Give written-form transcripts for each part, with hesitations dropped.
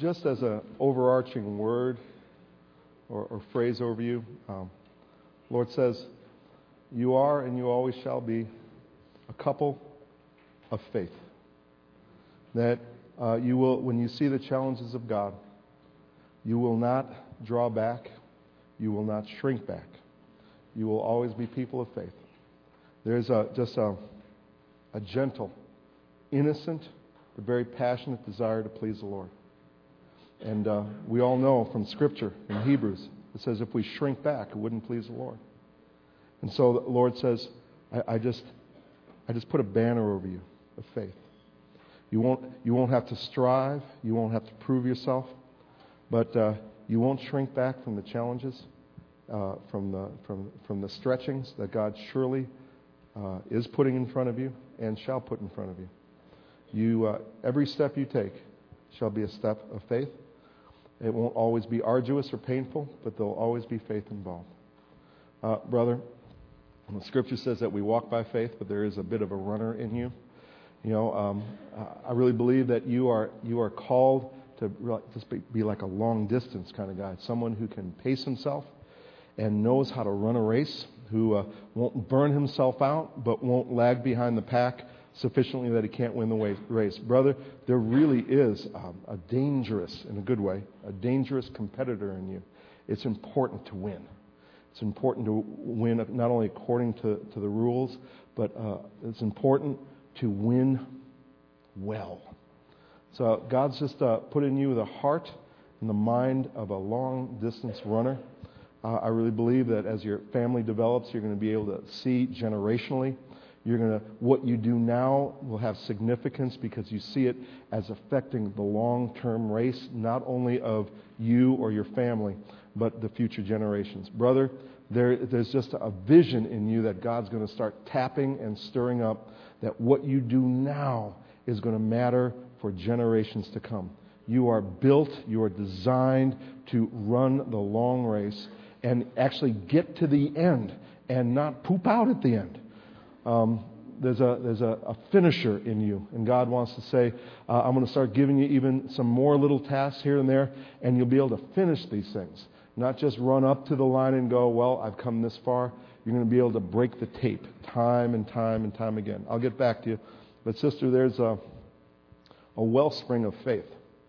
Just as an overarching word or phrase over you, Lord says, you are and you always shall be a couple of faith. That you will, when you see the challenges of God, you will not draw back. You will not shrink back. You will always be people of faith. There's just a gentle, innocent, but very passionate desire to please the Lord. And we all know from Scripture in Hebrews, it says if we shrink back, it wouldn't please the Lord. And so the Lord says, I just put a banner over you of faith. You won't have to strive. You won't have to prove yourself. But you won't shrink back from the challenges, from the stretchings that God surely is putting in front of you and shall put in front of you. Every step you take shall be a step of faith. It won't always be arduous or painful, but there'll always be faith involved. Brother, the Scripture says that we walk by faith, but there is a bit of a runner in you. I really believe that you are called to just be like a long distance kind of guy, someone who can pace himself and knows how to run a race, who won't burn himself out, but won't lag behind the pack sufficiently that he can't win the race. Brother, there really is a dangerous, in a good way, a dangerous competitor in you. It's important to win. It's important to win not only according to the rules, but it's important to win well. So God's just put in you the heart and the mind of a long-distance runner. I really believe that as your family develops, you're going to be able to see generationally. What you do now will have significance because you see it as affecting the long-term race, not only of you or your family, but the future generations. Brother, there's just a vision in you that God's going to start tapping and stirring up, that what you do now is going to matter for generations to come. You are built, you are designed to run the long race and actually get to the end and not poop out at the end. There's a finisher in you, and God wants to say, I'm going to start giving you even some more little tasks here and there, and you'll be able to finish these things. Not just run up to the line and go, well, I've come this far. You're going to be able to break the tape time and time and time again. I'll get back to you. But sister, there's a wellspring of faith.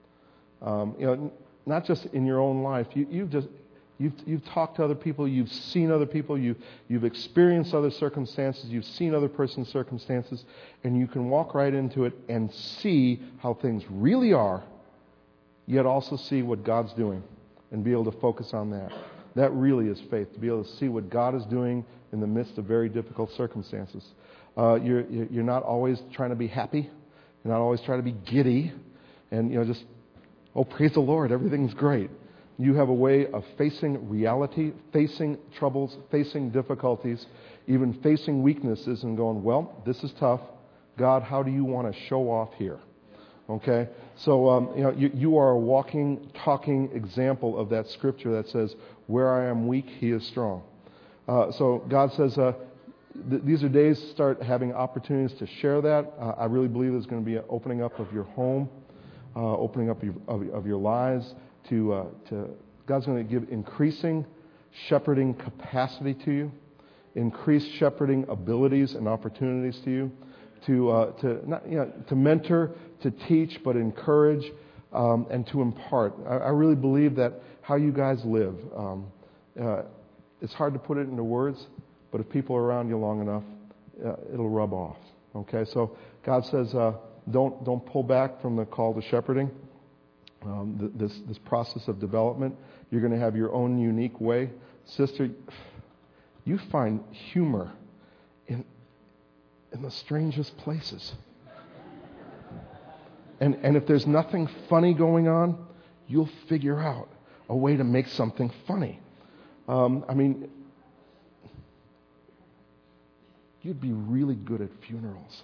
Not just in your own life. You've talked to other people. You've seen other people. You've experienced other circumstances. You've seen other person's circumstances. And you can walk right into it and see how things really are, yet also see what God's doing and be able to focus on that. That really is faith, to be able to see what God is doing in the midst of very difficult circumstances. You're not always trying to be happy. You're not always trying to be giddy. And, just, praise the Lord, everything's great. You have a way of facing reality, facing troubles, facing difficulties, even facing weaknesses and going, well, this is tough. God, how do you want to show off here? Okay? So, you are a walking, talking example of that Scripture that says, where I am weak, He is strong. So God says, these are days to start having opportunities to share that. I really believe there's going to be an opening up of your home, opening up of your lives. God's going to give increasing shepherding capacity to you, increased shepherding abilities and opportunities to you, to mentor, to teach, but encourage and to impart. I really believe that how you guys live, it's hard to put it into words, but if people are around you long enough, it'll rub off. Okay, so God says, don't pull back from the call to shepherding. This process of development, you're going to have your own unique way. Sister, you find humor in the strangest places. And if there's nothing funny going on, you'll figure out a way to make something funny. You'd be really good at funerals.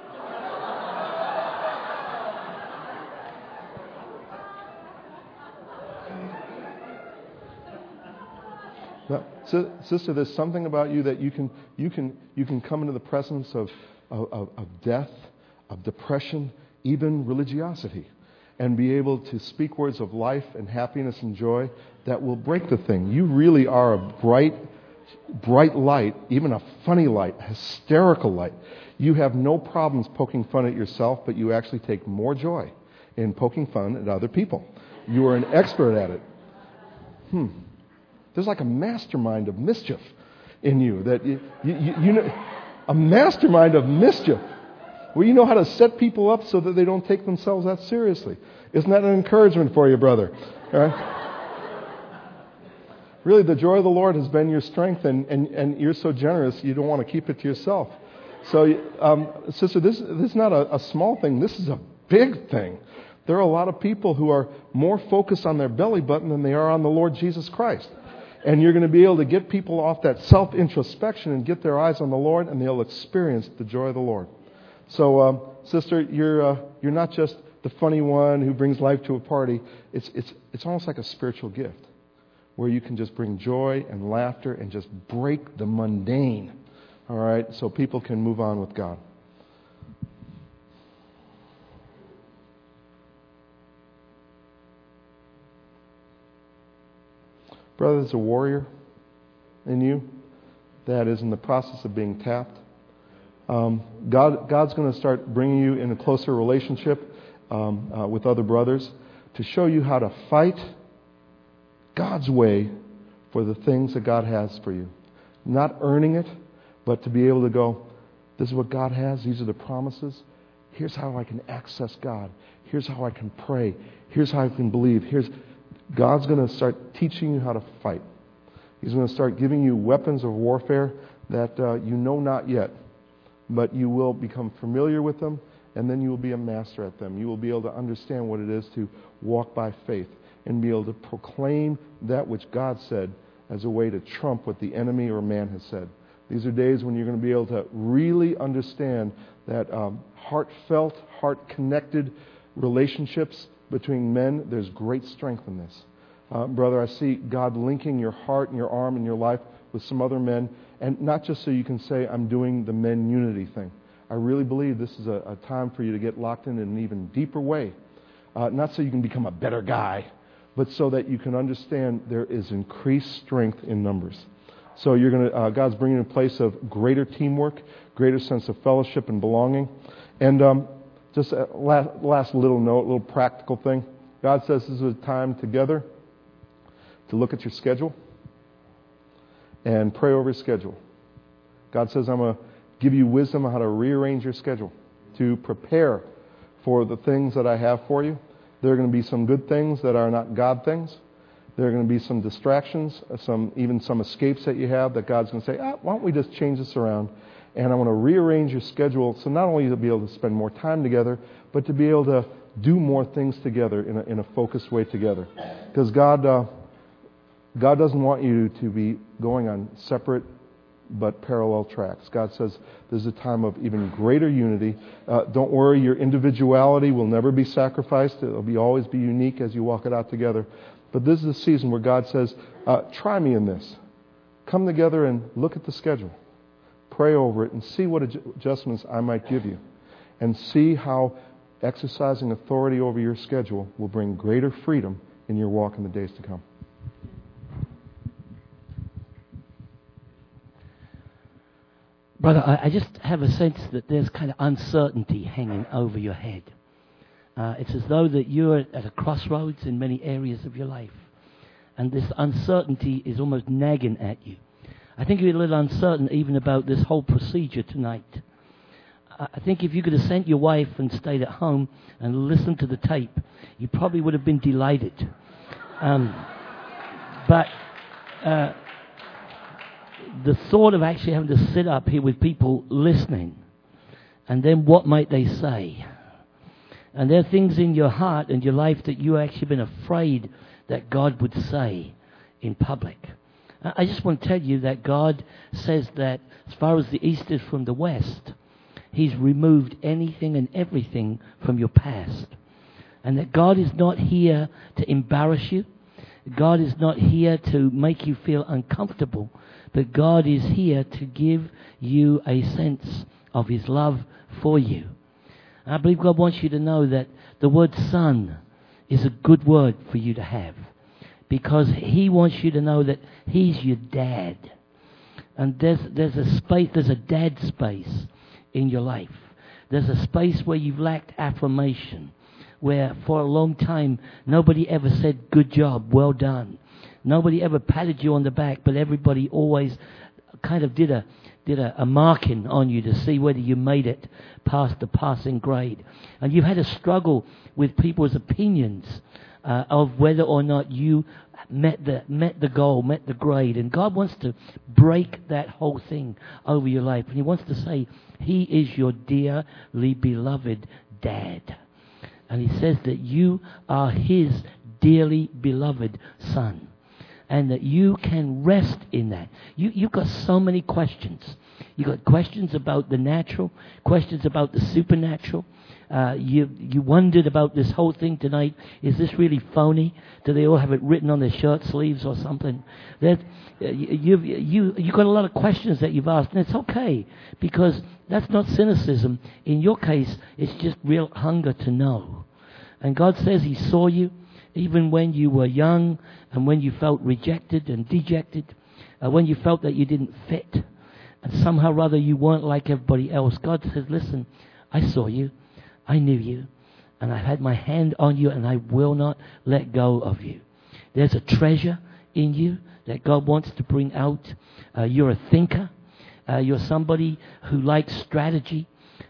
Now, sister, there's something about you that you can come into the presence of death, of depression, even religiosity. and be able to speak words of life and happiness and joy that will break the thing. You really are a bright light, even a funny light, a hysterical light. You have no problems poking fun at yourself, but you actually take more joy in poking fun at other people. You are an expert at it. There's like a mastermind of mischief in you. That you know, a mastermind of mischief. Well, you know how to set people up so that they don't take themselves that seriously. Isn't that an encouragement for you, brother? All right? Really, the joy of the Lord has been your strength, and you're so generous, you don't want to keep it to yourself. So, sister, this is not a small thing. This is a big thing. There are a lot of people who are more focused on their belly button than they are on the Lord Jesus Christ. And you're going to be able to get people off that self-introspection and get their eyes on the Lord, and they'll experience the joy of the Lord. So, sister, you're not just the funny one who brings life to a party. It's almost like a spiritual gift where you can just bring joy and laughter and just break the mundane. All right, so people can move on with God. Brother, there's a warrior in you that is in the process of being tapped. God's going to start bringing you in a closer relationship with other brothers to show you how to fight God's way for the things that God has for you. Not earning it, but to be able to go, this is what God has, these are the promises. Here's how I can access God. Here's how I can pray. Here's how I can believe. God's going to start teaching you how to fight. He's going to start giving you weapons of warfare that you know not yet, but you will become familiar with them, and then you will be a master at them. You will be able to understand what it is to walk by faith and be able to proclaim that which God said as a way to trump what the enemy or man has said. These are days when you're going to be able to really understand that heartfelt, heart-connected relationships between men, there's great strength in this. Brother, I see God linking your heart and your arm and your life with some other men, and not just so you can say, I'm doing the men unity thing. I really believe this is a time for you to get locked in an even deeper way. Not so you can become a better guy, but so that you can understand there is increased strength in numbers. So you're going to God's bringing a place of greater teamwork, greater sense of fellowship and belonging. And just a last little note, a little practical thing. God says this is a time together to look at your schedule and pray over your schedule. God says, I'm going to give you wisdom on how to rearrange your schedule to prepare for the things that I have for you. There are going to be some good things that are not God things. There are going to be some distractions, even some escapes that you have that God's going to say, why don't we just change this around? And I want to rearrange your schedule so not only to be able to spend more time together, but to be able to do more things together in a focused way together. Because God doesn't want you to be going on separate but parallel tracks. God says there's a time of even greater unity. Don't worry, your individuality will never be sacrificed. It will always be unique as you walk it out together. But this is a season where God says, try me in this. Come together and look at the schedule. Pray over it and see what adjustments I might give you. And see how exercising authority over your schedule will bring greater freedom in your walk in the days to come. Brother, I just have a sense that there's kind of uncertainty hanging over your head. It's as though that you're at a crossroads in many areas of your life. And this uncertainty is almost nagging at you. I think you're a little uncertain even about this whole procedure tonight. I think if you could have sent your wife and stayed at home and listened to the tape, you probably would have been delighted. But the thought of actually having to sit up here with people listening, and then what might they say? And there are things in your heart and your life that you've actually been afraid that God would say in public. I just want to tell you that God says that as far as the east is from the west, He's removed anything and everything from your past. And that God is not here to embarrass you. God is not here to make you feel uncomfortable. But God is here to give you a sense of His love for you. I believe God wants you to know that the word son is a good word for you to have, because He wants you to know that He's your dad. And there's a space, there's a dad space in your life. There's a space where you've lacked affirmation, where for a long time nobody ever said, good job, well done. Nobody ever patted you on the back, but everybody always kind of did a marking on you to see whether you made it past the passing grade. And you've had a struggle with people's opinions of whether or not you met the goal, met the grade. And God wants to break that whole thing over your life. And He wants to say, He is your dearly beloved dad. And He says that you are His dearly beloved son. And that you can rest in that. You've got so many questions. You've got questions about the natural, questions about the supernatural. You wondered about this whole thing tonight. Is this really phony? Do they all have it written on their shirt sleeves or something? You've got a lot of questions that you've asked, and it's okay, because that's not cynicism. In your case, it's just real hunger to know. And God says He saw you even when you were young, and when you felt rejected and dejected, when you felt that you didn't fit, and somehow or other you weren't like everybody else. God says, listen, I saw you, I knew you, and I've had my hand on you, and I will not let go of you. There's a treasure in you that God wants to bring out. You're a thinker. You're somebody who likes strategy.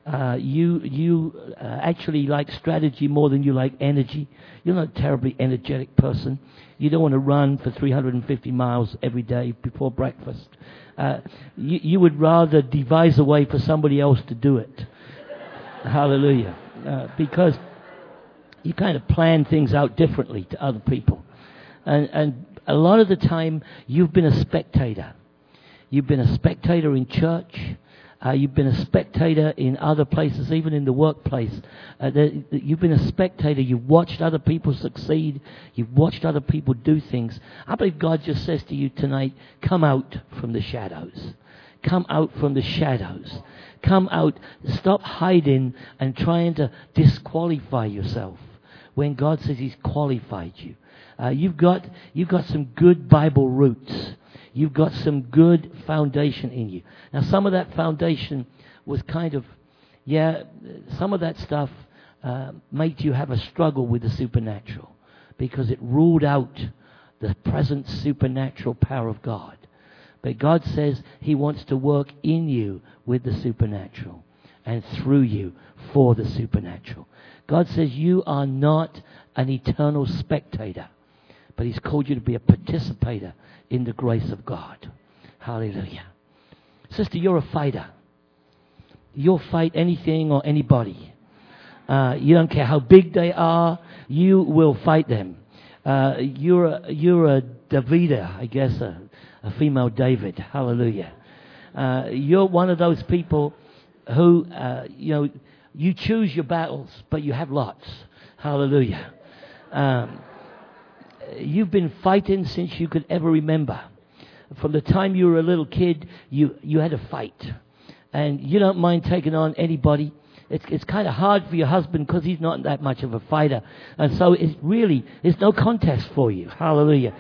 You actually like strategy more than you like energy. You're not a terribly energetic person. You don't want to run for 350 miles every day before breakfast. You would rather devise a way for somebody else to do it. Hallelujah. Because you kind of plan things out differently to other people. And a lot of the time, you've been a spectator. You've been a spectator in church. You've been a spectator in other places, even in the workplace. You've been a spectator. You've watched other people succeed. You've watched other people do things. I believe God just says to you tonight, come out from the shadows. Come out from the shadows. Come out. Stop hiding and trying to disqualify yourself when God says He's qualified you. You've got some good Bible roots. You've got some good foundation in you. Now, some of that foundation was kind of, some of that stuff made you have a struggle with the supernatural, because it ruled out the present supernatural power of God. But God says He wants to work in you with the supernatural and through you for the supernatural. God says you are not an eternal spectator, but He's called you to be a participator in the grace of God. Hallelujah. Sister, you're a fighter. You'll fight anything or anybody. You don't care how big they are, you will fight them. You're a Davida, I guess, a female David. Hallelujah. You're one of those people who, you choose your battles, but you have lots. Hallelujah. You've been fighting since you could ever remember. From the time you were a little kid, you had a fight. And you don't mind taking on anybody. It's kind of hard for your husband because he's not that much of a fighter. And so it's no contest for you. Hallelujah.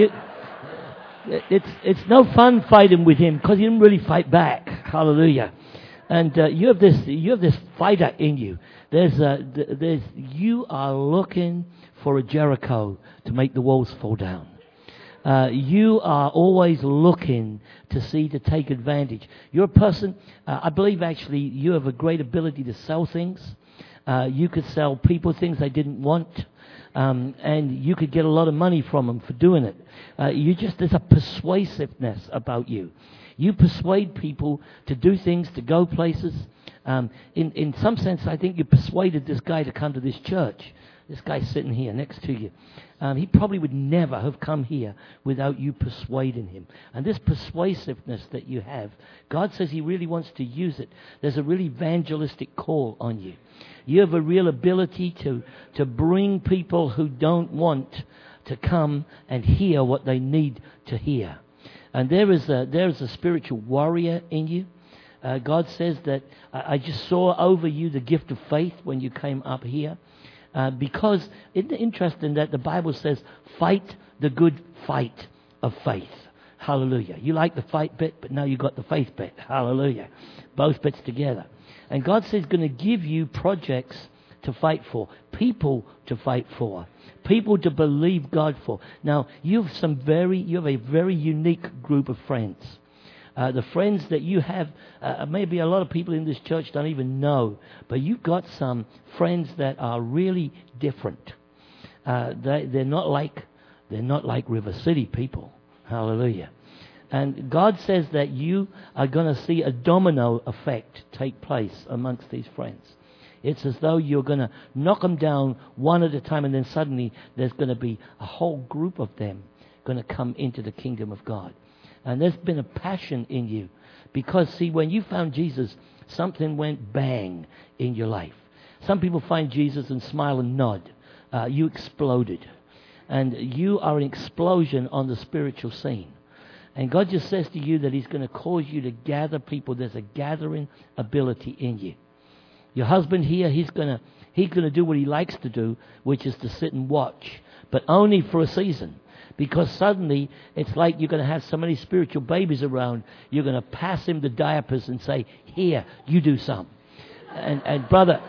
It's no fun fighting with him because he didn't really fight back. Hallelujah. And you have this fighter in you. You are looking for a Jericho to make the walls fall down. You are always looking to take advantage. You're a person, I believe actually, you have a great ability to sell things. You could sell people things they didn't want. And you could get a lot of money from them for doing it. There's a persuasiveness about you. You persuade people to do things, to go places. In some sense, I think you persuaded this guy to come to this church. This guy sitting here next to you. He probably would never have come here without you persuading him. And this persuasiveness that you have, God says He really wants to use it. There's a real evangelistic call on you. You have a real ability to bring people who don't want to come and hear what they need to hear. And there is a spiritual warrior in you. God says that I just saw over you the gift of faith when you came up here. Because isn't it interesting that the Bible says, fight the good fight of faith. Hallelujah. You like the fight bit, but now you got the faith bit. Hallelujah. Both bits together. And God says He's going to give you projects to fight for, people to fight for, people to believe God for. Now, you have a very unique group of friends. The friends that you have, maybe a lot of people in this church don't even know, but you've got some friends that are really different. They're not like River City people. Hallelujah. And God says that you are going to see a domino effect take place amongst these friends. It's as though you're going to knock them down one at a time, and then suddenly there's going to be a whole group of them going to come into the kingdom of God. And there's been a passion in you. Because, see, when you found Jesus, something went bang in your life. Some people find Jesus and smile and nod. You exploded. And you are an explosion on the spiritual scene. And God just says to you that He's going to cause you to gather people. There's a gathering ability in you. Your husband here, he's going to do what he likes to do, which is to sit and watch, but only for a season. Because suddenly it's like you're going to have so many spiritual babies around, you're going to pass him the diapers and say, here, you do some. And brother,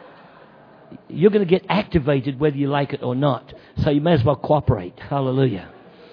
you're going to get activated whether you like it or not. So you may as well cooperate. Hallelujah.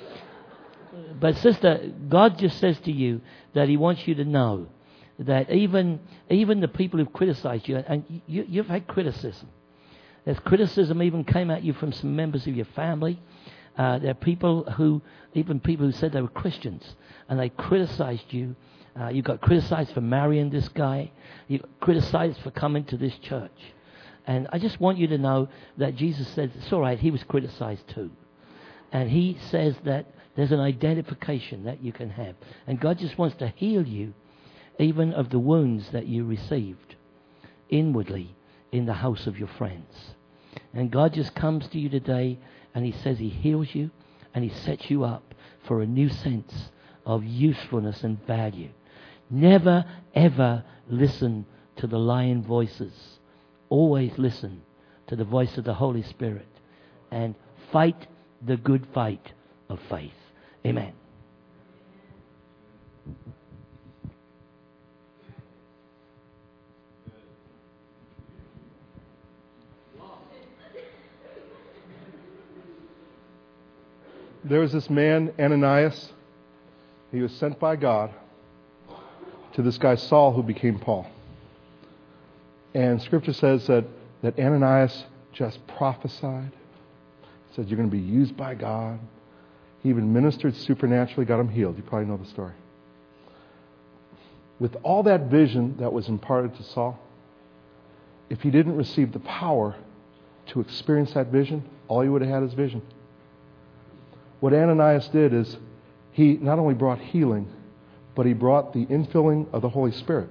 But sister, God just says to you that He wants you to know that even the people who've criticized you, and you've had criticism. There's criticism even came at you from some members of your family. There are people who said they were Christians, and they criticized you. You got criticized for marrying this guy. You got criticized for coming to this church. And I just want you to know that Jesus says, it's all right, He was criticized too. And He says that there's an identification that you can have. And God just wants to heal you even of the wounds that you received inwardly in the house of your friends. And God just comes to you today and He says He heals you and He sets you up for a new sense of usefulness and value. Never, ever listen to the lying voices. Always listen to the voice of the Holy Spirit and fight the good fight of faith. Amen. There was this man, Ananias. He was sent by God to this guy Saul, who became Paul. And Scripture says that Ananias just prophesied. It said, you're going to be used by God. He even ministered supernaturally, got him healed. You probably know the story. With all that vision that was imparted to Saul, if he didn't receive the power to experience that vision, all he would have had is vision. What Ananias did is he not only brought healing, but he brought the infilling of the Holy Spirit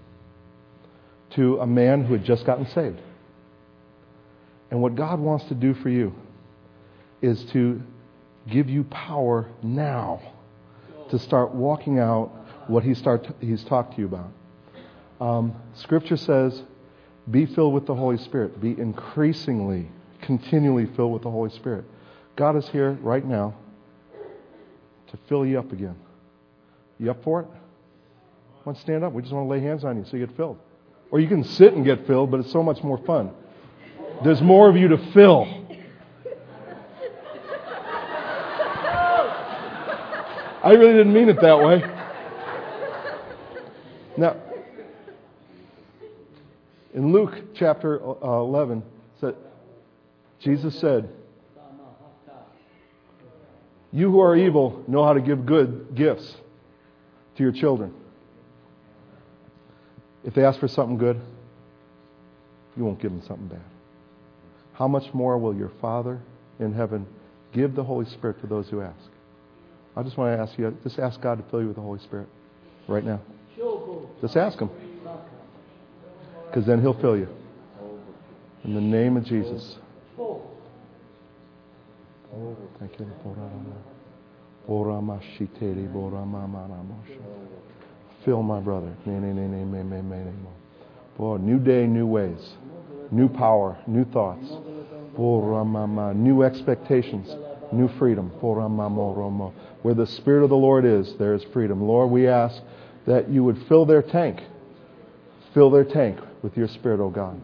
to a man who had just gotten saved. And what God wants to do for you is to give you power now to start walking out what He's talked to you about. Scripture says, be filled with the Holy Spirit. Be increasingly, continually filled with the Holy Spirit. God is here right now to fill you up again. You up for it? Want to stand up? We just want to lay hands on you so you get filled. Or you can sit and get filled, but it's so much more fun. There's more of you to fill. I really didn't mean it that way. Now, in Luke chapter 11, Jesus said, you who are evil know how to give good gifts to your children. If they ask for something good, you won't give them something bad. How much more will your Father in heaven give the Holy Spirit to those who ask? I just want to ask you, just ask God to fill you with the Holy Spirit right now. Just ask Him. Because then He'll fill you. In the name of Jesus. Thank you. Fill my brother. Boy, new day, new ways. new power, new thoughts, new expectations, new freedom. Where the Spirit of the Lord is, there is freedom. Lord, we ask that you would fill their tank. Fill their tank with your Spirit, O God.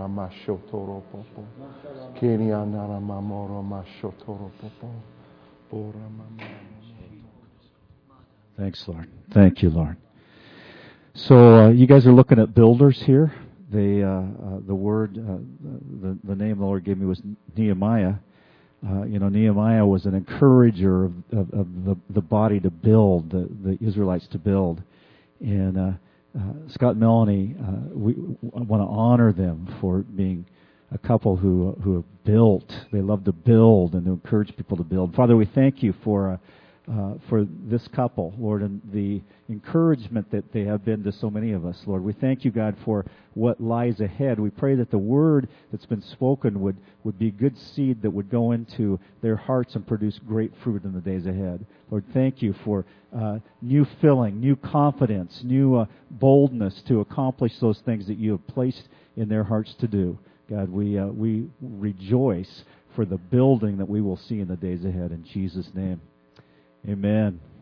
Thanks, Lord. Thank you, Lord. So you guys are looking at builders here. The name the Lord gave me was Nehemiah. Nehemiah was an encourager of the body to build, the Israelites to build. And Scott and Melanie, we want to honor them for being a couple who have built. They love to build and to encourage people to build. Father, we thank you for this couple, Lord, and the encouragement that they have been to so many of us, Lord. We thank you, God, for what lies ahead. We pray that the word that's been spoken would be good seed that would go into their hearts and produce great fruit in the days ahead. Lord, thank you for new filling, new confidence, new boldness to accomplish those things that you have placed in their hearts to do. God, we rejoice for the building that we will see in the days ahead. In Jesus' name. Amen.